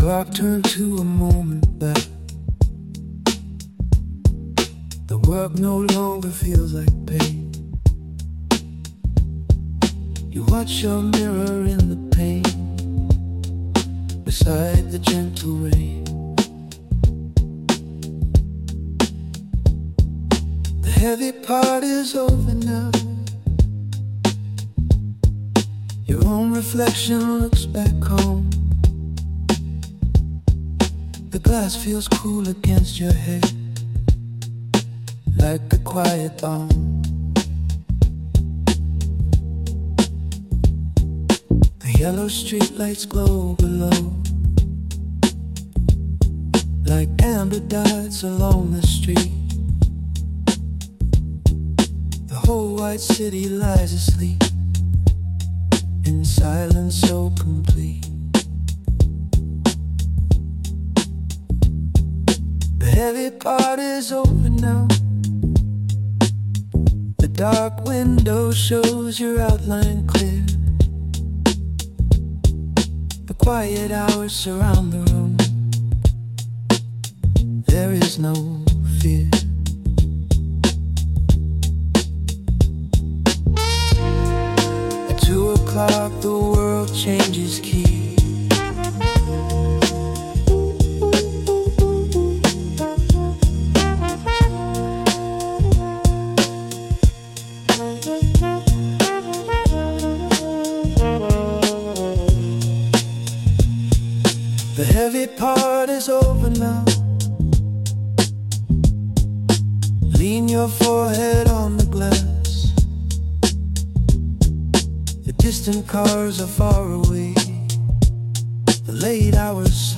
clock turned to a moment back. The work no longer feels like pain. You watch your mirror in the pain beside the gentle rain. The heavy part is over now. Your own reflection looks back home. The glass feels cool against your head, like a quiet dawn. The yellow streetlights glow below, like amber dots along the street. The whole white city lies asleep in silence so complete. The heavy part is over now. The dark window shows your outline clear. The quiet hours surround the room. There is no fear. At 2 o'clock the world changes key. The heavy part is over now. Lean your forehead on the glass. The distant cars are far away. The late hours